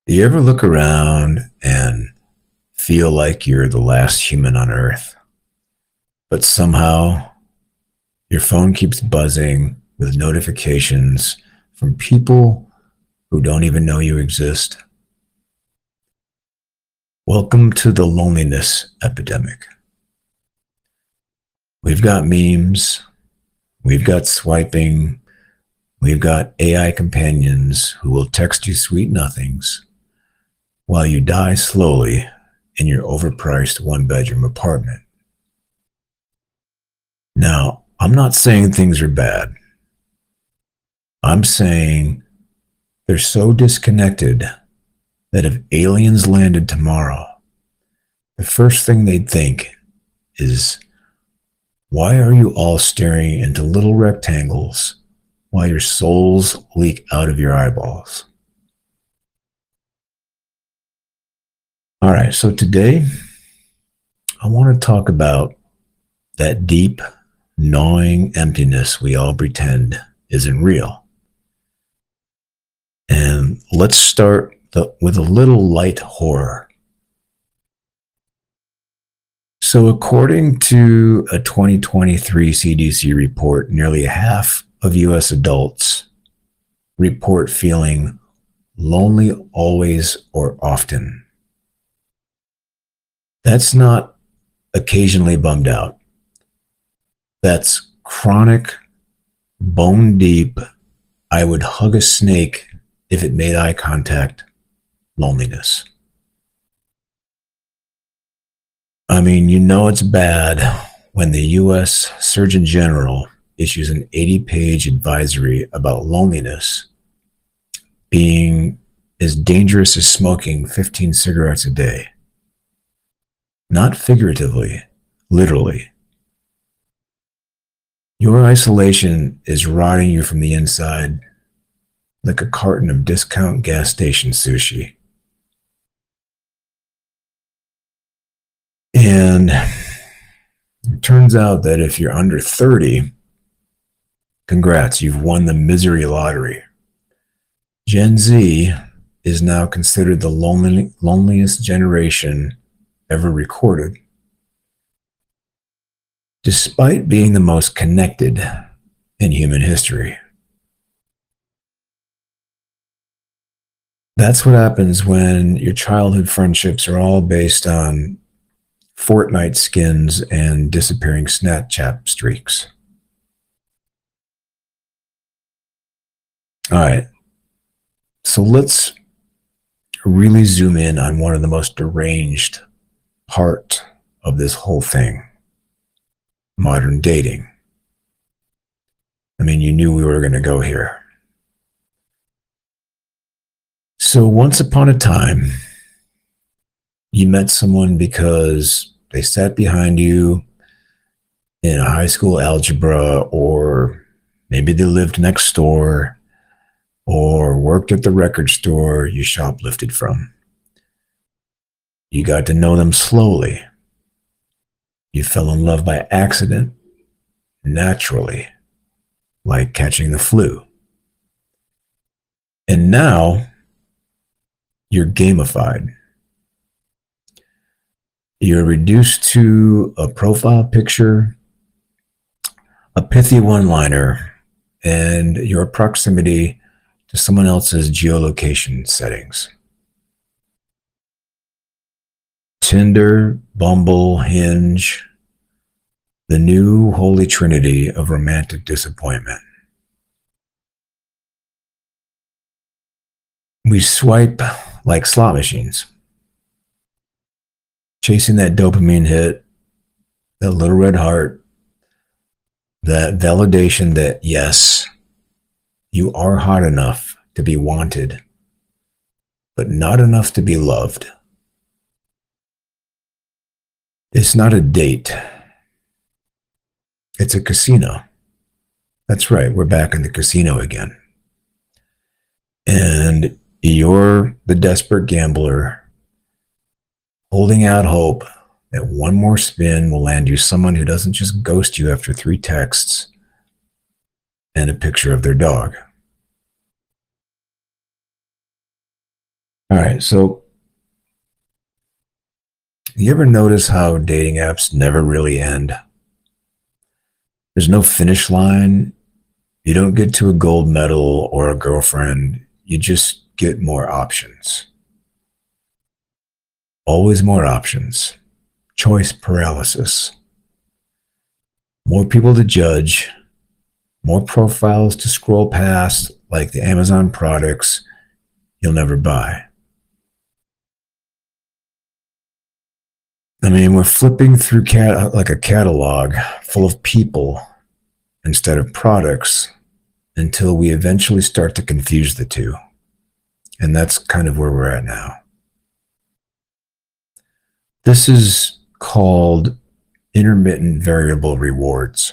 Do you ever look around and feel like you're the last human on Earth, but somehow your phone keeps buzzing with notifications from people who don't even know you exist? Welcome to the loneliness epidemic. We've got memes, we've got swiping, we've got AI companions who will text you sweet nothings while you die slowly in your overpriced one-bedroom apartment. Now, I'm not saying things are bad. I'm saying they're so disconnected that if aliens landed tomorrow, the first thing they'd think is, why are you all staring into little rectangles while your souls leak out of your eyeballs? All right, so today I want to talk about that deep, gnawing emptiness we all pretend isn't real. And let's start with a little light horror. So, according to a 2023 CDC report, nearly half of US adults report feeling lonely always or often. That's not occasionally bummed out. That's chronic, bone deep, I would hug a snake if it made eye contact loneliness. I mean, you know it's bad when the US Surgeon General issues an 80-page advisory about loneliness being as dangerous as smoking 15 cigarettes a day. Not figuratively, literally. Your isolation is rotting you from the inside like a carton of discount gas station sushi. And it turns out that if you're under 30, congrats, you've won the misery lottery. Gen Z is now considered the loneliest generation ever recorded, despite being the most connected in human history. That's what happens when your childhood friendships are all based on Fortnite skins and disappearing Snapchat streaks. All right, so let's really zoom in on one of the most deranged part of this whole thing: modern dating. I mean, you knew we were going to go here. So once upon a time, you met someone because they sat behind you in a high school algebra, or maybe they lived next door, or worked at the record store you shoplifted from. You got to know them slowly. You fell in love by accident, naturally, like catching the flu. And now you're gamified. You're reduced to a profile picture, a pithy one-liner, and your proximity to someone else's geolocation settings. Tinder, Bumble, Hinge, the new holy trinity of romantic disappointment. We swipe like slot machines, chasing that dopamine hit, that little red heart, that validation that, yes, you are hot enough to be wanted, but not enough to be loved. It's not a date. It's a casino. That's right, we're back in the casino again. And you're the desperate gambler holding out hope that one more spin will land you someone who doesn't just ghost you after 3 texts and a picture of their dog. All right. So, you ever notice how dating apps never really end? There's no finish line. You don't get to a gold medal or a girlfriend. You just get more options. Always more options. Choice paralysis. More people to judge. More profiles to scroll past, like the Amazon products you'll never buy. I mean, we're flipping through like a catalog full of people instead of products until we eventually start to confuse the two. And that's kind of where we're at now. This is called intermittent variable rewards.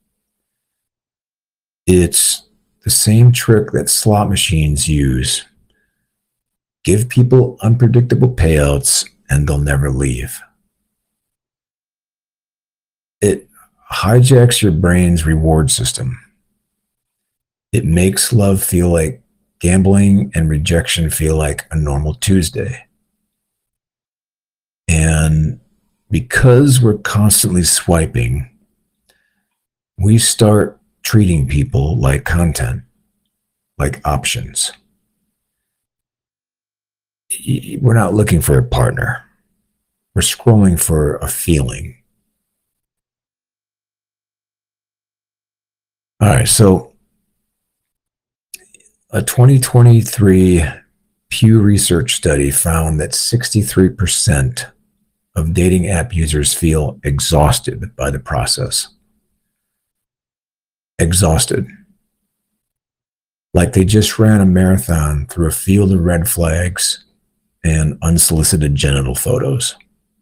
It's the same trick that slot machines use. Give people unpredictable payouts and they'll never leave. It hijacks your brain's reward system. It makes love feel like gambling and rejection feel like a normal Tuesday. And because we're constantly swiping, we start treating people like content, like options. We're not looking for a partner. We're scrolling for a feeling. All right, so a 2023 Pew Research study found that 63% of dating app users feel exhausted by the process. Exhausted. Like they just ran a marathon through a field of red flags and unsolicited genital photos.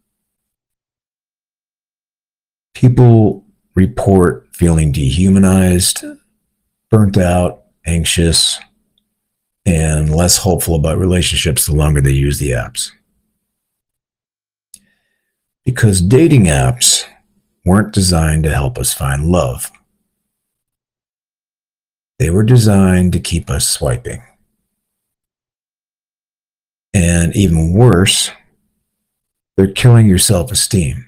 People report feeling dehumanized, burnt out, anxious, and less hopeful about relationships the longer they use the apps. Because dating apps weren't designed to help us find love. They were designed to keep us swiping. And even worse, they're killing your self-esteem.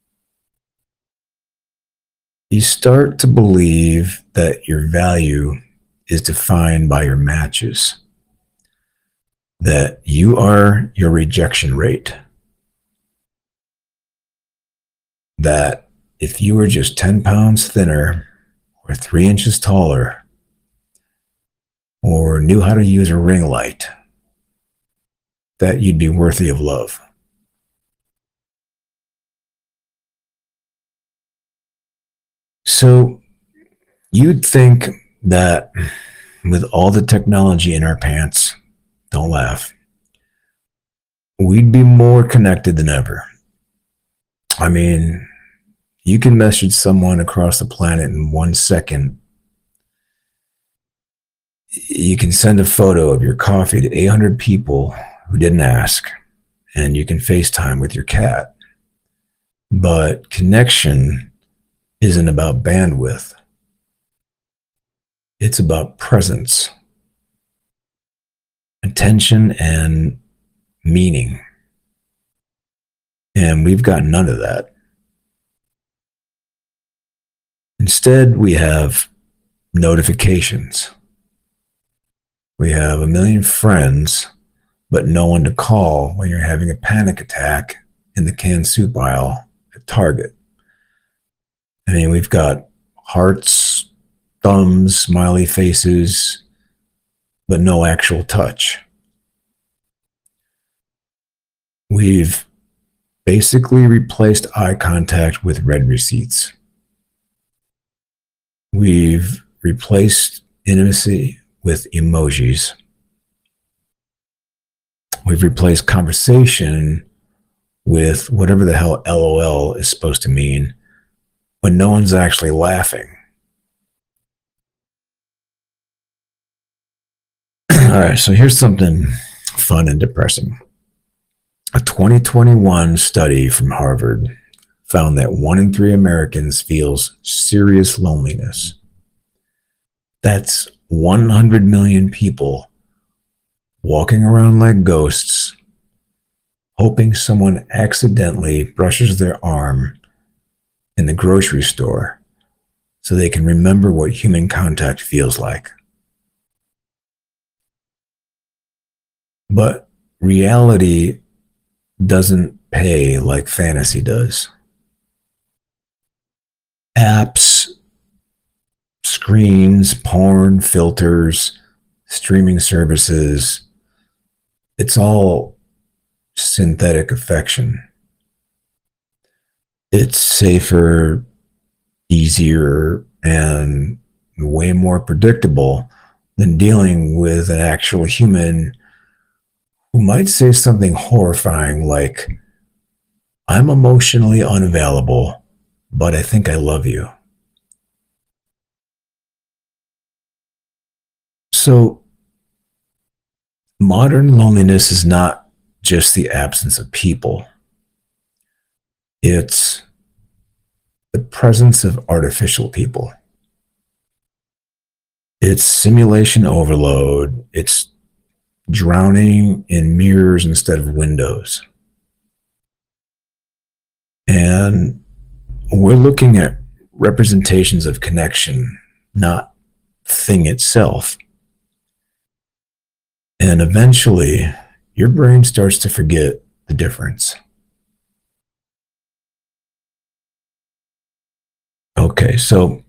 You start to believe that your value is defined by your matches, that you are your rejection rate, that if you were just 10 pounds thinner or 3 inches taller or knew how to use a ring light, that you'd be worthy of love. So you'd think that with all the technology in our pants, don't laugh, we'd be more connected than ever. I mean, you can message someone across the planet in 1 second. You can send a photo of your coffee to 800 people who didn't ask, and you can FaceTime with your cat. But connection isn't about bandwidth. It's about presence, attention, and meaning. And we've got none of that. Instead, we have notifications. We have a million friends, but no one to call when you're having a panic attack in the canned soup aisle at Target. I mean, we've got hearts, thumbs, smiley faces, but no actual touch. We've basically replaced eye contact with read receipts. We've replaced intimacy with emojis. We've replaced conversation with whatever the hell LOL is supposed to mean when no one's actually laughing. All right, so here's something fun and depressing. A 2021 study from Harvard found that 1 in 3 Americans feels serious loneliness. That's 100 million people walking around like ghosts, hoping someone accidentally brushes their arm in the grocery store so they can remember what human contact feels like. But reality doesn't pay like fantasy does. Apps, screens, porn, filters, streaming services, it's all synthetic affection. It's safer, easier, and way more predictable than dealing with an actual human who might say something horrifying like, I'm emotionally unavailable, but I think I love you. So, modern loneliness is not just the absence of people, it's the presence of artificial people. It's simulation overload, it's drowning in mirrors instead of windows. And we're looking at representations of connection, not thing itself. And eventually, your brain starts to forget the difference. Okay, so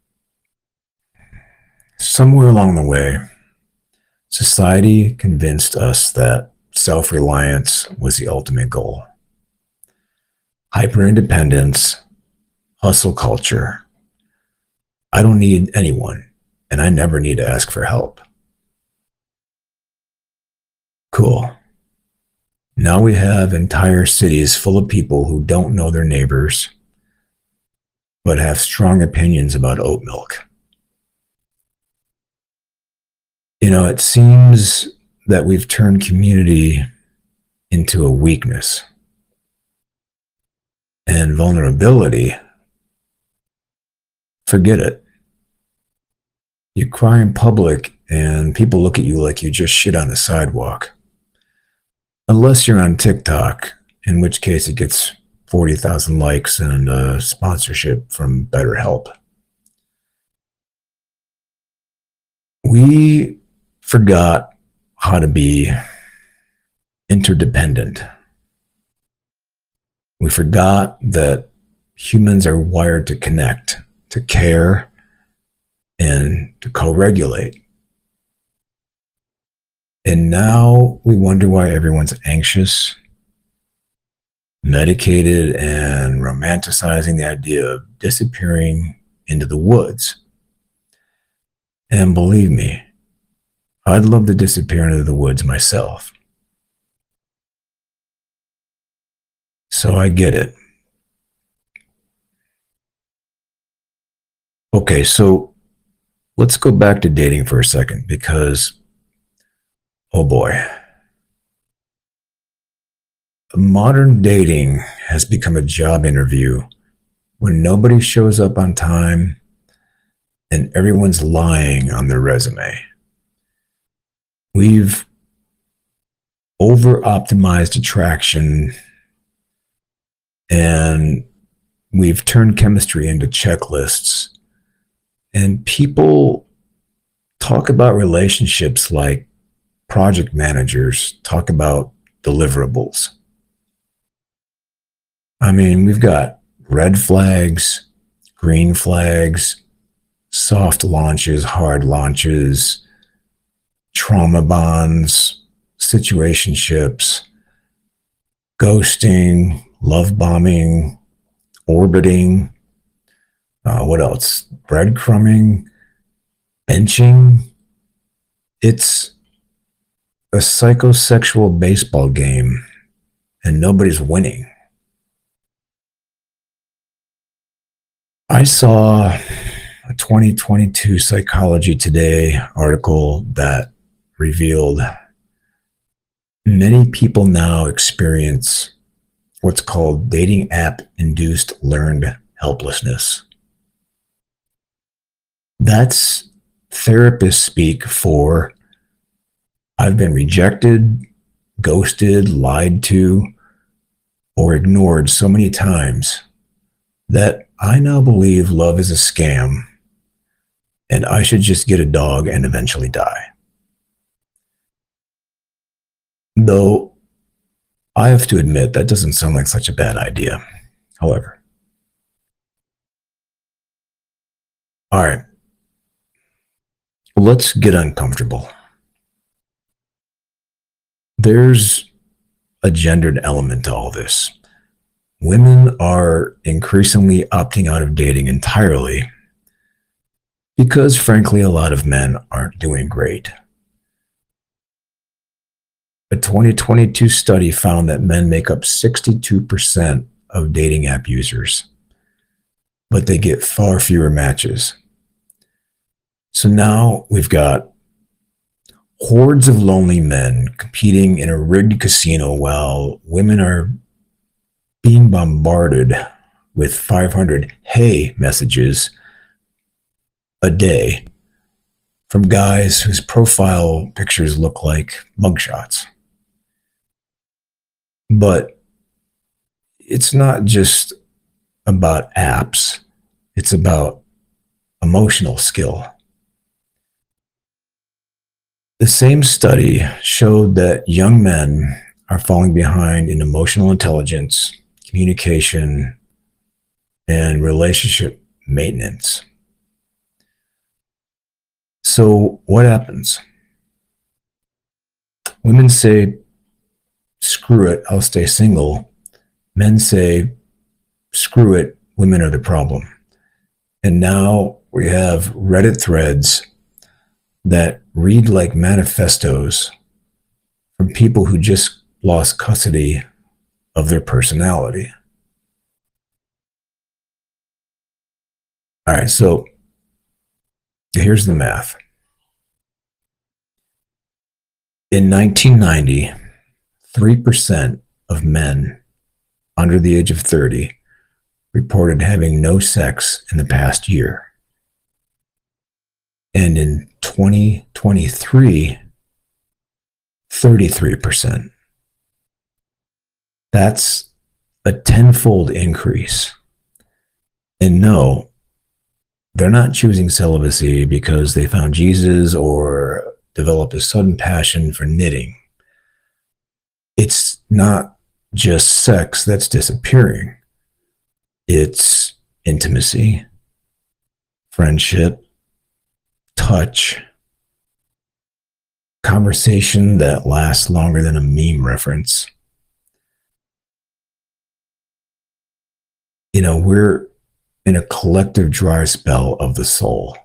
somewhere along the way, society convinced us that self reliance was the ultimate goal. Hyper independence, hustle culture. I don't need anyone, and I never need to ask for help. Cool. Now we have entire cities full of people who don't know their neighbors, but have strong opinions about oat milk. It seems that we've turned community into a weakness and vulnerability. Forget it. You cry in public and people look at you like you just shit on the sidewalk. Unless you're on TikTok, in which case it gets 40,000 likes and a sponsorship from BetterHelp. We forgot how to be interdependent. We forgot that humans are wired to connect, to care, and to co-regulate. And now we wonder why everyone's anxious, medicated, and romanticizing the idea of disappearing into the woods. And believe me, I'd love to disappear into the woods myself. So I get it. Okay, so let's go back to dating for a second because, oh boy, modern dating has become a job interview when nobody shows up on time and everyone's lying on their resume. We've over optimized attraction and we've turned chemistry into checklists. And people talk about relationships like project managers talk about deliverables. I mean, we've got red flags, green flags, soft launches, hard launches, trauma bonds, situationships, ghosting, love bombing, orbiting. What else? Breadcrumbing, benching. It's a psychosexual baseball game, and nobody's winning. I saw a 2022 Psychology Today article that revealed many people now experience what's called dating app induced learned helplessness. That's therapist speak for I've been rejected, ghosted, lied to, or ignored so many times that I now believe love is a scam and I should just get a dog and eventually die. Though I have to admit, that doesn't sound like such a bad idea. However, all right, let's get uncomfortable. There's a gendered element to all this. Women are increasingly opting out of dating entirely because, frankly, a lot of men aren't doing great. A 2022 study found that men make up 62% of dating app users, but they get far fewer matches. So now we've got hordes of lonely men competing in a rigged casino while women are being bombarded with 500 hey messages a day from guys whose profile pictures look like mugshots. But it's not just about apps, it's about emotional skill. The same study showed that young men are falling behind in emotional intelligence, communication, and relationship maintenance. So, what happens? Women say, screw it, I'll stay single. Men say, screw it, women are the problem. And now we have Reddit threads that read like manifestos from people who just lost custody of their personality. All right, so here's the math. In 1990, 3% of men under the age of 30 reported having no sex in the past year. And in 2023, 33%. That's a tenfold increase. And no, they're not choosing celibacy because they found Jesus or developed a sudden passion for knitting. It's not just sex that's disappearing. It's intimacy, friendship, touch, conversation that lasts longer than a meme reference. You know, we're in a collective dry spell of the soul.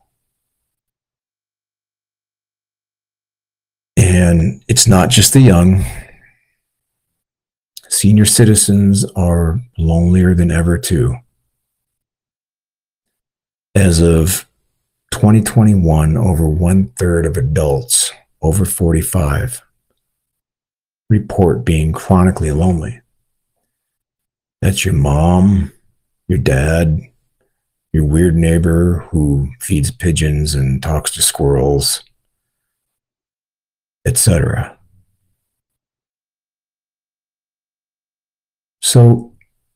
And it's not just the young. Senior citizens are lonelier than ever, too. As of 2021, over 1/3 of adults over 45 report being chronically lonely. That's your mom, your dad, your weird neighbor who feeds pigeons and talks to squirrels, etc. So,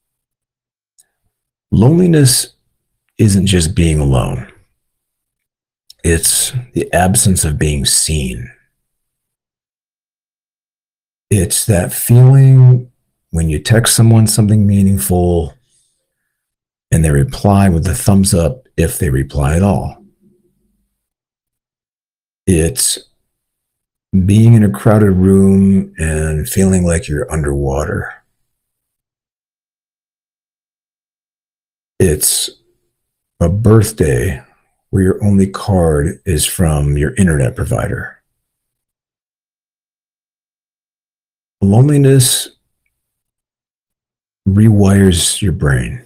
loneliness isn't just being alone. It's the absence of being seen. It's that feeling when you text someone something meaningful and they reply with a thumbs up if they reply at all. It's being in a crowded room and feeling like you're underwater. It's a birthday where your only card is from your internet provider. Loneliness rewires your brain.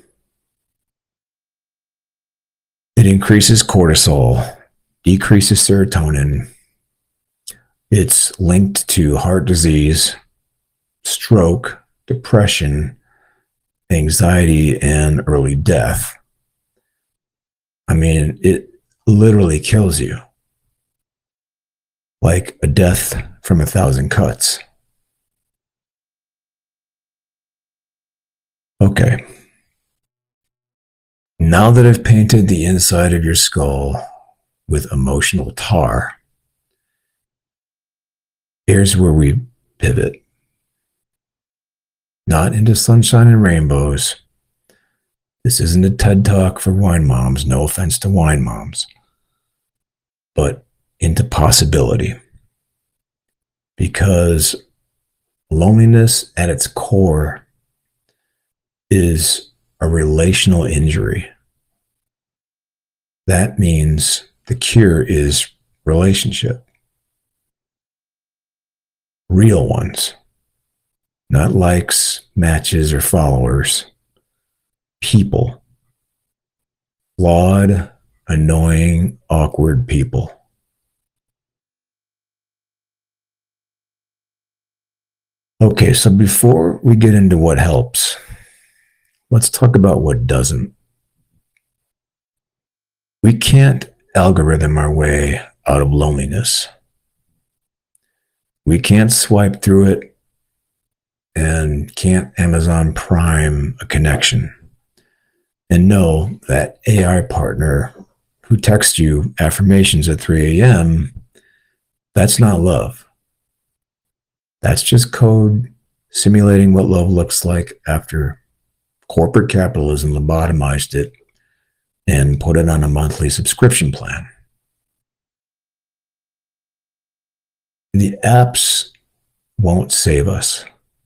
It increases cortisol, decreases serotonin. It's linked to heart disease, stroke, depression, anxiety, and early death. I mean, it literally kills you. Like a death from 1,000 cuts. Okay. Now that I've painted the inside of your skull with emotional tar, here's where we pivot. Not into sunshine and rainbows. This isn't a TED talk for wine moms, no offense to wine moms, but into possibility. Because loneliness at its core is a relational injury. That means the cure is relationship. Real ones, not likes, matches, or followers. People. Flawed, annoying, awkward people. Okay, so before we get into what helps, let's talk about what doesn't. We can't algorithm our way out of loneliness. We can't swipe through it and can't Amazon Prime a connection. And know that AI partner who texts you affirmations at 3 a.m., that's not love. That's just code simulating what love looks like after corporate capitalism lobotomized it and put it on a monthly subscription plan. The apps won't save us.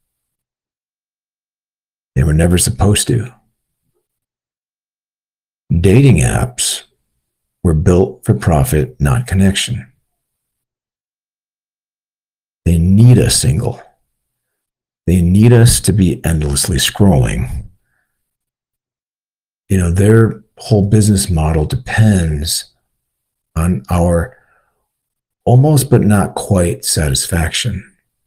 They were never supposed to. Dating apps were built for profit, not connection. They need a single. They need us to be endlessly scrolling. You know, their whole business model depends on our almost but not quite satisfaction.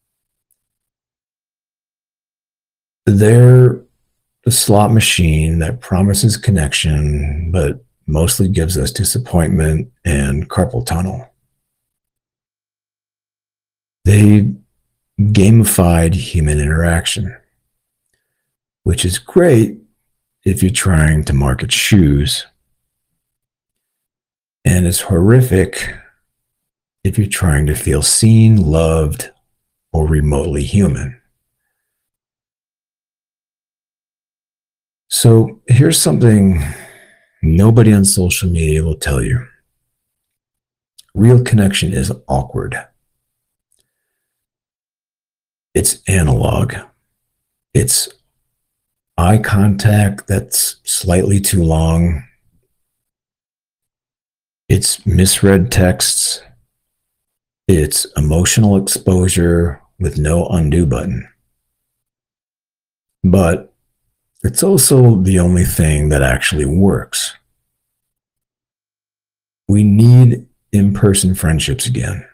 They're the slot machine that promises connection, but mostly gives us disappointment and carpal tunnel. They gamified human interaction, which is great if you're trying to market shoes, and it's horrific if you're trying to feel seen, loved, or remotely human. So here's something nobody on social media will tell you. Real connection is awkward. It's analog. It's eye contact that's slightly too long. It's misread texts. It's emotional exposure with no undo button. But it's also the only thing that actually works. We need in-person friendships again.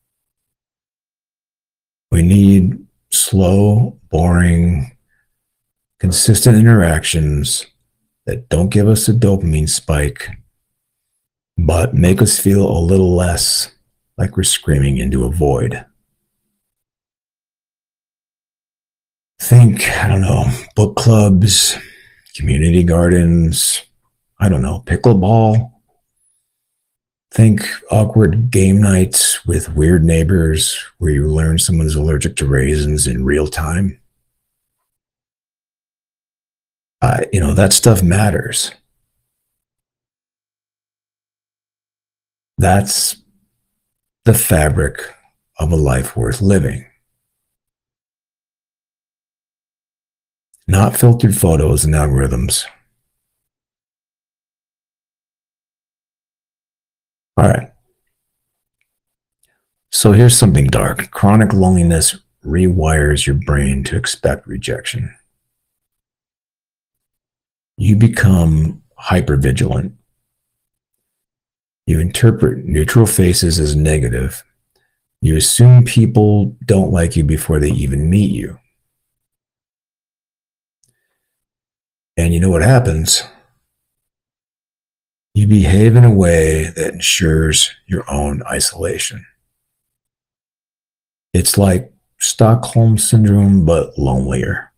We need slow, boring, consistent interactions that don't give us a dopamine spike, but make us feel a little less like we're screaming into a void. Think, I don't know, book clubs, community gardens, I don't know, pickleball. Think awkward game nights with weird neighbors where you learn someone's allergic to raisins in real time. That stuff matters. That's the fabric of a life worth living. Not filtered photos and algorithms. All right. So here's something dark. Chronic loneliness rewires your brain to expect rejection. You become hypervigilant. You interpret neutral faces as negative. You assume people don't like you before they even meet you. And you know what happens? You behave in a way that ensures your own isolation. It's like Stockholm syndrome, but lonelier.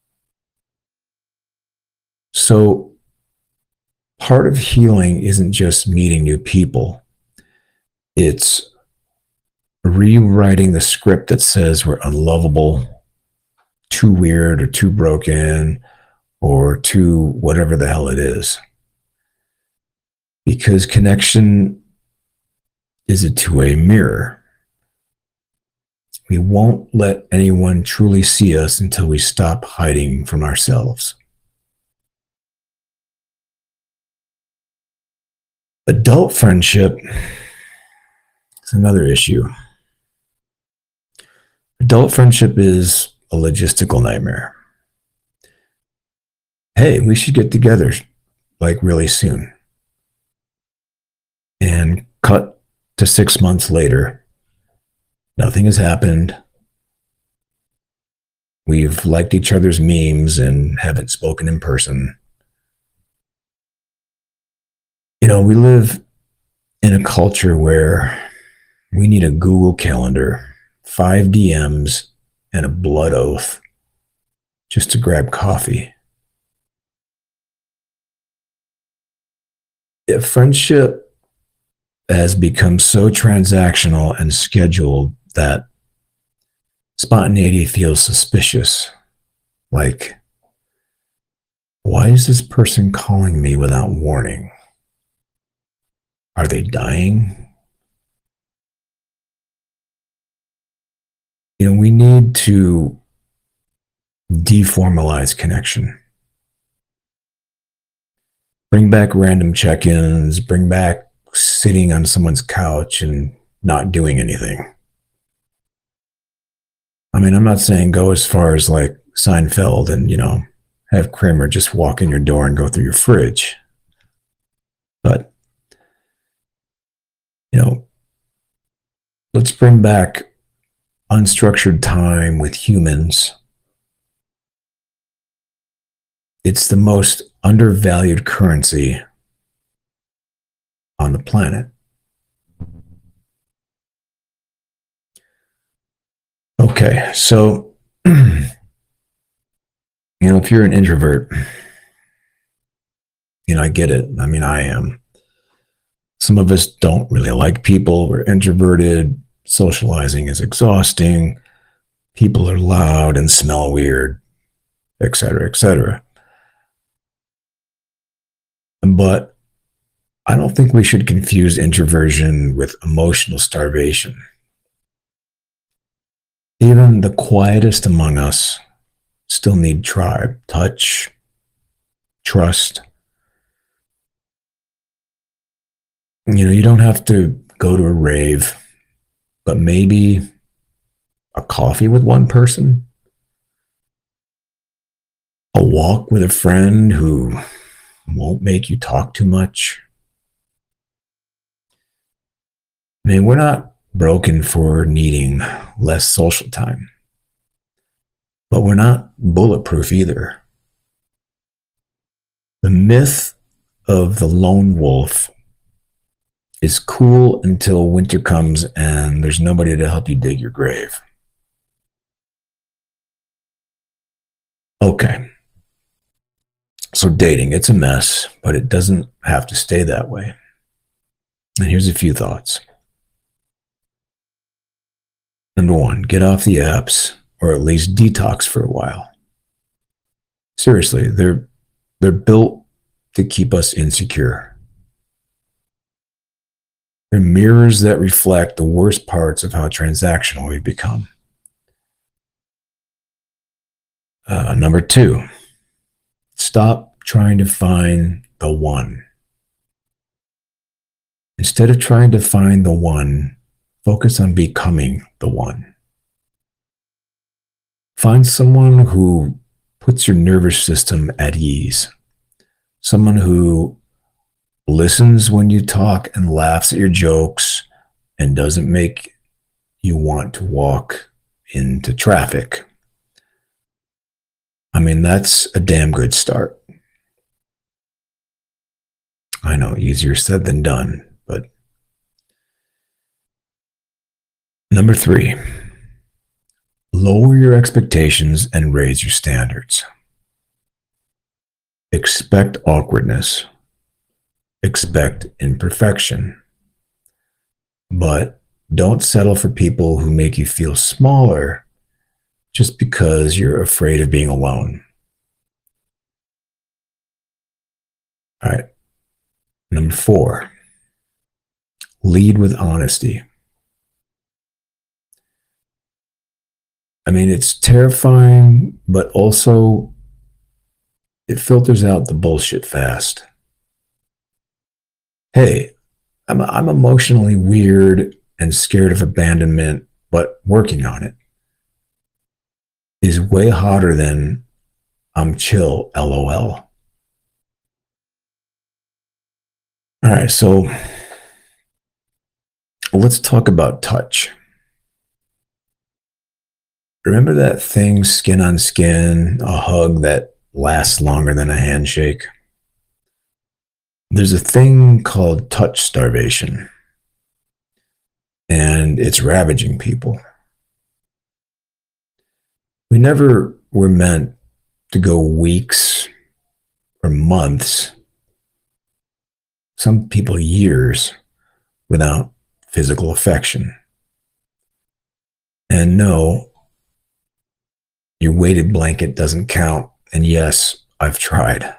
So part of healing isn't just meeting new people. It's rewriting the script that says we're unlovable, too weird, or too broken, or too whatever the hell it is. Because connection is a two-way mirror. We won't let anyone truly see us until we stop hiding from ourselves. Adult friendship is another issue. Adult friendship is a logistical nightmare. Hey, we should get together like really soon. And cut to 6 months later, nothing has happened. We've liked each other's memes and haven't spoken in person. We live in a culture where we need a Google Calendar, 5 DMs, and a blood oath just to grab coffee. If friendship has become so transactional and scheduled that spontaneity feels suspicious. Like, why is this person calling me without warning? Are they dying? We need to deformalize connection. Bring back random check-ins, bring back sitting on someone's couch and not doing anything. I mean, I'm not saying go as far as like Seinfeld and, have Kramer just walk in your door and go through your fridge. But, let's bring back unstructured time with humans. It's the most undervalued currency on the planet. Okay, so, if you're an introvert, I get it. I mean, I am. Some of us don't really like people. We're introverted. Socializing is exhausting. People are loud and smell weird, et cetera, et cetera. But I don't think we should confuse introversion with emotional starvation. Even the quietest among us still need tribe, touch, trust. You don't have to go to a rave, but maybe a coffee with one person, a walk with a friend who won't make you talk too much. I mean, we're not broken for needing less social time, but we're not bulletproof either. The myth of the lone wolf is cool until winter comes and there's nobody to help you dig your grave. Okay. So dating, it's a mess, but it doesn't have to stay that way. And here's a few thoughts. Number one, get off the apps or at least detox for a while. Seriously, they're built to keep us insecure. They're mirrors that reflect the worst parts of how transactional we've become. Number two, stop trying to find the one. Instead of trying to find the one, focus on becoming the one. Find someone who puts your nervous system at ease. Someone who listens when you talk and laughs at your jokes and doesn't make you want to walk into traffic. I mean, that's a damn good start. I know, easier said than done, but number three, Lower your expectations and raise your standards. Expect awkwardness. Expect imperfection. But don't settle for people who make you feel smaller just because you're afraid of being alone. All right. Number 4, lead with honesty. I mean, it's terrifying, but also it filters out the bullshit fast. Hey, I'm emotionally weird and scared of abandonment, but working on it is way hotter than I'm chill, lol. All right, so let's talk about touch. Remember that thing, skin on skin, a hug that lasts longer than a handshake? There's a thing called touch starvation, and it's ravaging people. We never were meant to go weeks or months, some people years, without physical affection. And no, your weighted blanket doesn't count. And yes, I've tried.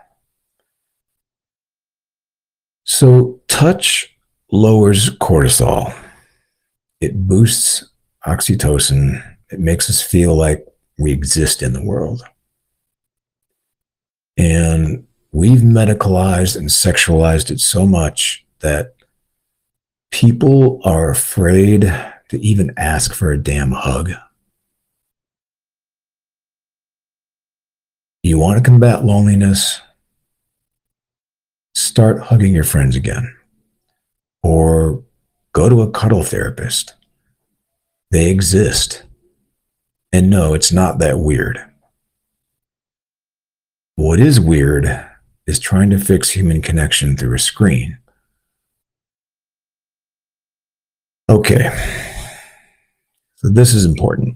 So, touch lowers cortisol, it boosts oxytocin, it makes us feel like we exist in the world. And we've medicalized and sexualized it so much that people are afraid to even ask for a damn hug. You want to combat loneliness? Start hugging your friends again. Or go to a cuddle therapist. They exist. And no, it's not that weird. What is weird is trying to fix human connection through a screen. Okay, so this is important.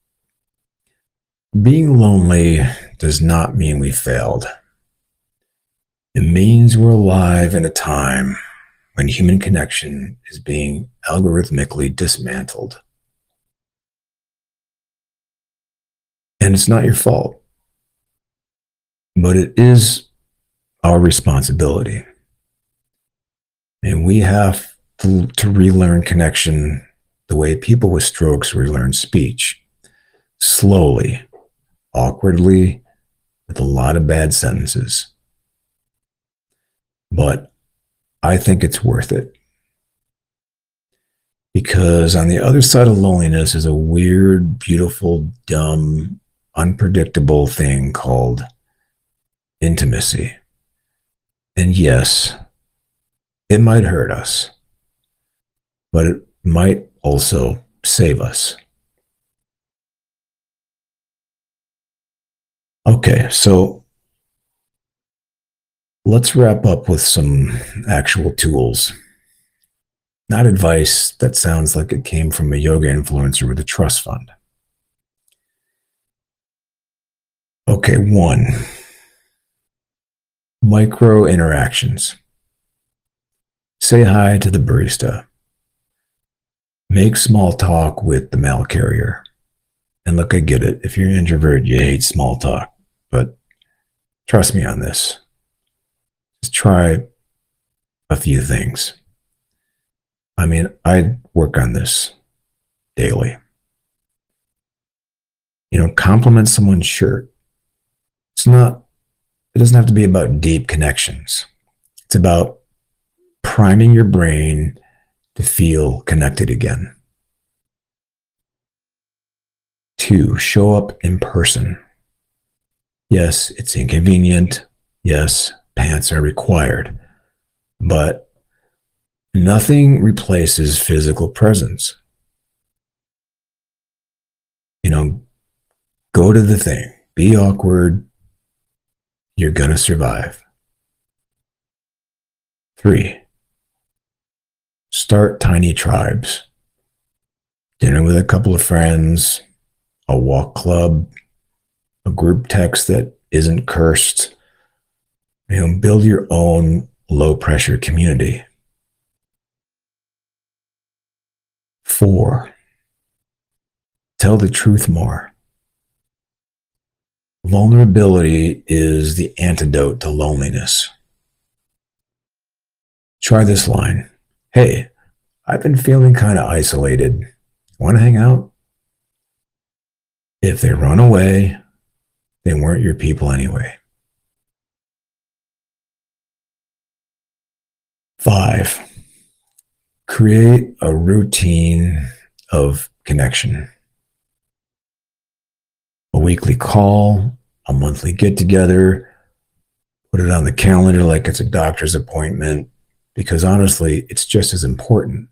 Being lonely does not mean we failed. It means we're alive in a time when human connection is being algorithmically dismantled. And it's not your fault, but it is our responsibility. And we have to relearn connection the way people with strokes relearn speech, slowly, awkwardly, with a lot of bad sentences. But I think it's worth it. Because on the other side of loneliness is a weird, beautiful, dumb, unpredictable thing called intimacy. And yes, it might hurt us, but it might also save us. Okay, so let's wrap up with some actual tools. Not advice that sounds like it came from a yoga influencer with a trust fund. Okay, 1, micro interactions. Say hi to the barista. Make small talk with the mail carrier. And look, I get it. If you're an introvert, you hate small talk. But trust me on this. Just try a few things. I mean, I work on this daily. Compliment someone's shirt. It doesn't have to be about deep connections. It's about priming your brain to feel connected again. 2, show up in person. Yes, it's inconvenient. Yes, pants are required. But nothing replaces physical presence. Go to the thing. Be awkward. You're going to survive. 3, start tiny tribes. Dinner with a couple of friends, a walk club, a group text that isn't cursed. Build your own low pressure community. 4, tell the truth more. Vulnerability is the antidote to loneliness. Try this line. Hey, I've been feeling kind of isolated. Want to hang out? If they run away, they weren't your people anyway. 5, create a routine of connection. A weekly call, a monthly get together, put it on the calendar like it's a doctor's appointment, because honestly, it's just as important.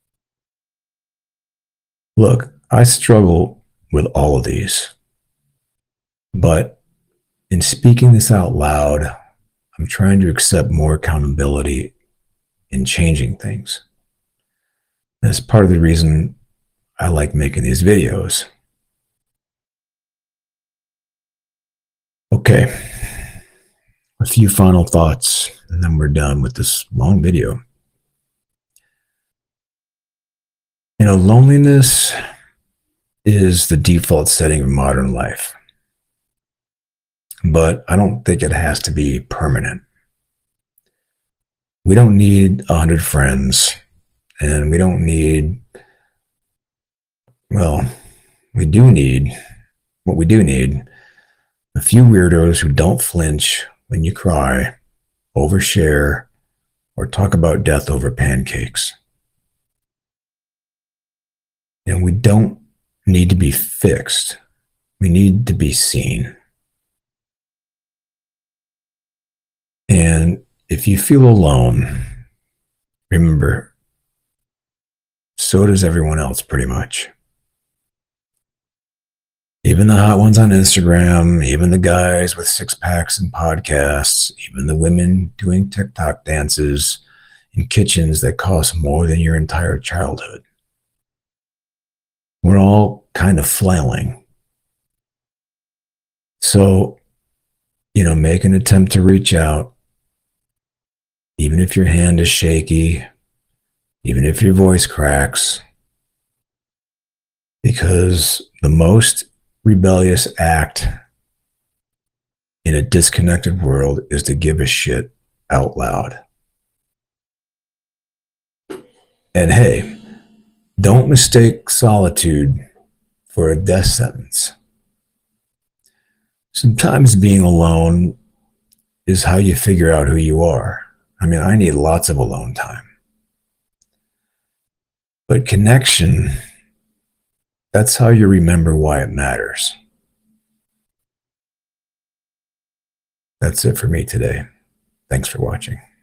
Look, I struggle with all of these, but in speaking this out loud, I'm trying to accept more accountability in changing things. That's part of the reason I like making these videos. Okay, a few final thoughts, and then we're done with this long video. Loneliness is the default setting of modern life, but I don't think it has to be permanent. We don't need 100 friends, and we don't need, well, we do need, what we do need, a few weirdos who don't flinch when you cry, overshare, or talk about death over pancakes. And we don't need to be fixed. We need to be seen. And if you feel alone, remember, so does everyone else pretty much. Even the hot ones on Instagram, even the guys with 6-packs and podcasts, even the women doing TikTok dances in kitchens that cost more than your entire childhood. We're all kind of flailing. So, make an attempt to reach out, even if your hand is shaky, even if your voice cracks, because the most rebellious act in a disconnected world is to give a shit out loud. And hey, don't mistake solitude for a death sentence. Sometimes being alone is how you figure out who you are. I need lots of alone time. But connection, that's how you remember why it matters. That's it for me today. Thanks for watching.